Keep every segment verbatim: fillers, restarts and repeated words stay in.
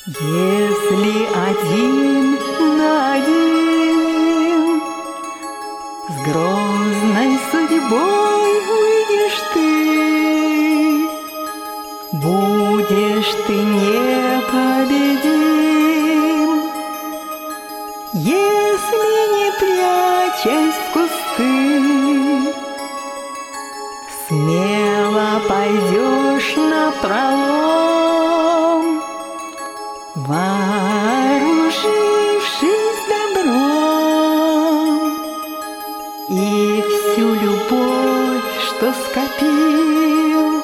Если один на один с грозной судьбой выйдешь ты, будешь ты непобедим. Если не прячась в кусты, смело пойдешь напролом, вооружившись добром, и всю любовь, что скопил,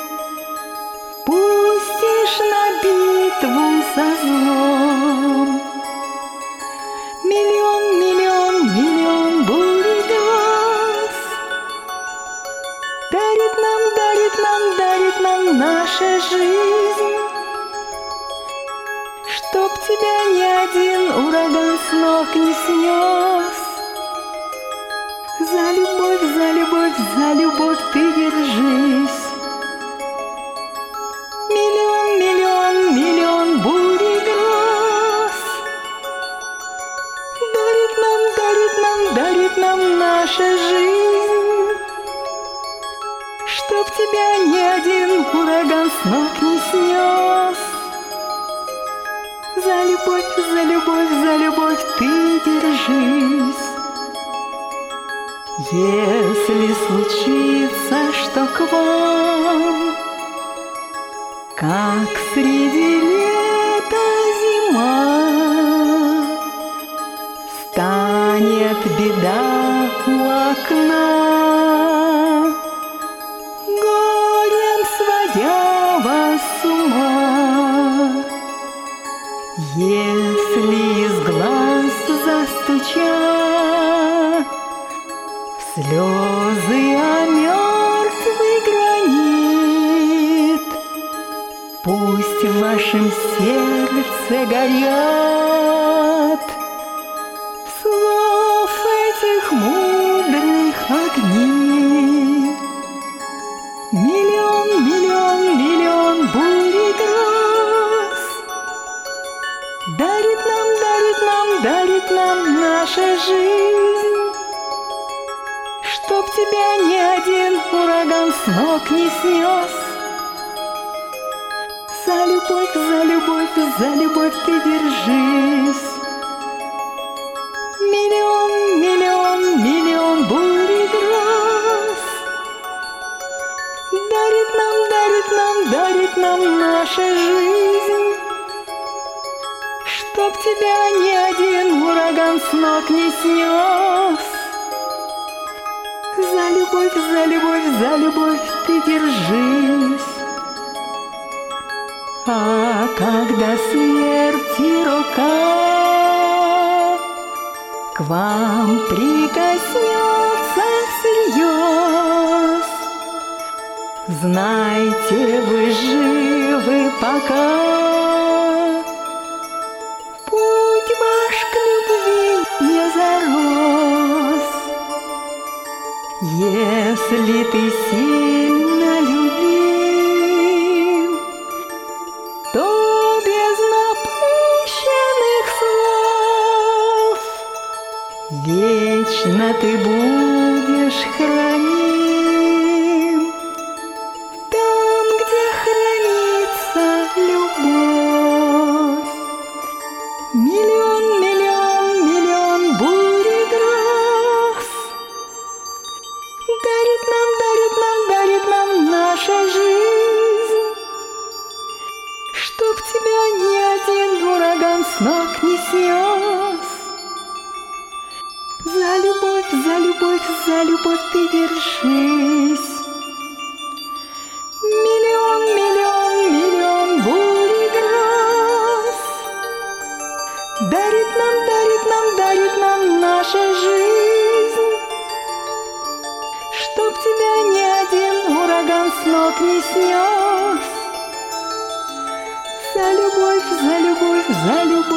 пустишь на битву со злом. Миллион, миллион, миллион бурь и гроз дарит нам, дарит нам, дарит нам наша жизнь, чтоб тебя ни один ураган с ног не снес. За любовь, за любовь, за любовь ты держись. Миллион, миллион, миллион бурь и гроз дарит нам, дарит нам, дарит нам наша жизнь, чтоб тебя ни один ураган с ног не снес. За любовь, за любовь, за любовь ты держись. Если случится, что к вам, как среди лета зима, станет беда у окна, горем сводя вас с ума, если из глаз застучат слезы о мертвый гранит, пусть в вашем сердце горят слов этих мудрых огней. Миллион, миллион, миллион бурь и гроз дарит нам, дарит нам, дарит нам наша жизнь, чтоб тебя ни один ураган с ног не снес. За любовь, за любовь, за любовь ты держись. Миллион, миллион, миллион бурь и гроз дарит нам, дарит нам, дарит нам наша жизнь, чтоб тебя ни один ураган с ног не снес. За любовь, за любовь, за любовь ты держись. А когда смерти рука к вам прикоснется всерьез, знайте, вы живы пока. Путь ваш к любви не зарос. Если ты сильно любим, то без напыщенных слов вечно ты будешь храним там, где хранится любовь. Миллион, миллион, миллион бурь и гроз дарит нам, дарит нам, дарит нам наша жизнь, чтоб тебя ни один ураган с ног не снес. За любовь, за любовь, за любовь ты держись. Миллион, миллион, миллион бурь и гроз дарит нам, дарит нам, дарит нам наша жизнь, чтоб тебя ни один ураган с ног не снес. За любовь, за любовь, за любовь